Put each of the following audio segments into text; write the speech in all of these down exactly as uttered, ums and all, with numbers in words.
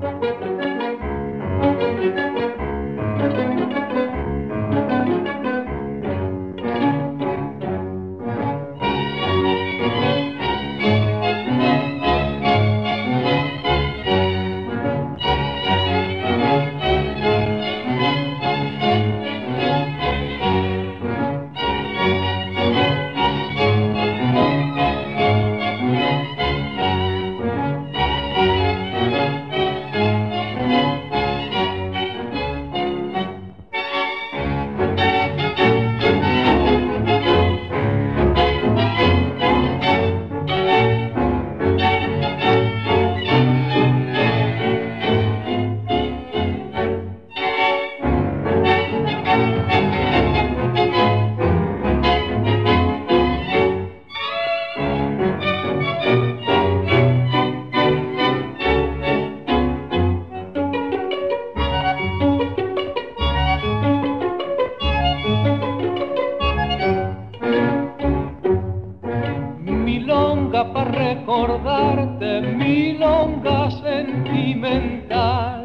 Para recordarte milonga sentimental,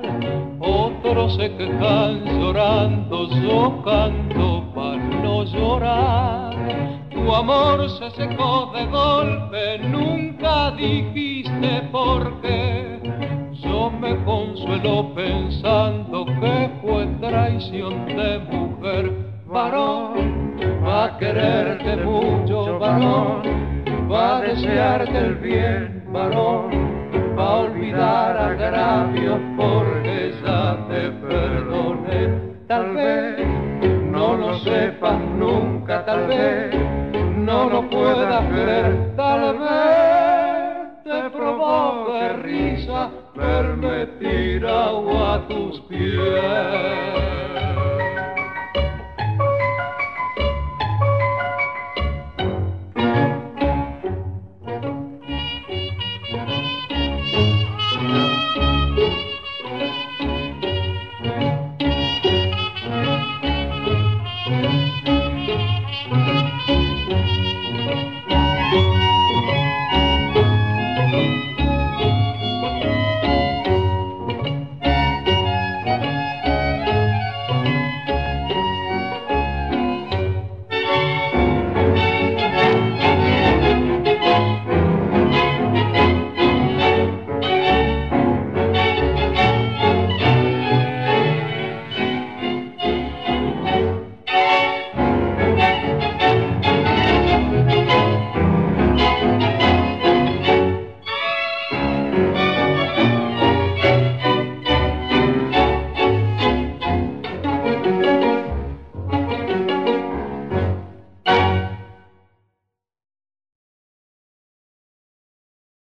otros se quejan llorando, yo canto para no llorar. Tu amor se secó de golpe, nunca dijiste por qué. Yo me consuelo pensando que fue traición de mujer. Varón, va a quererte mucho, varón, va a desearte el bien, varón, va a olvidar agravios porque ya te perdoné. Tal vez no lo sepas nunca, tal vez no lo puedas creer, tal vez te provoque risa verme tirado a tus pies.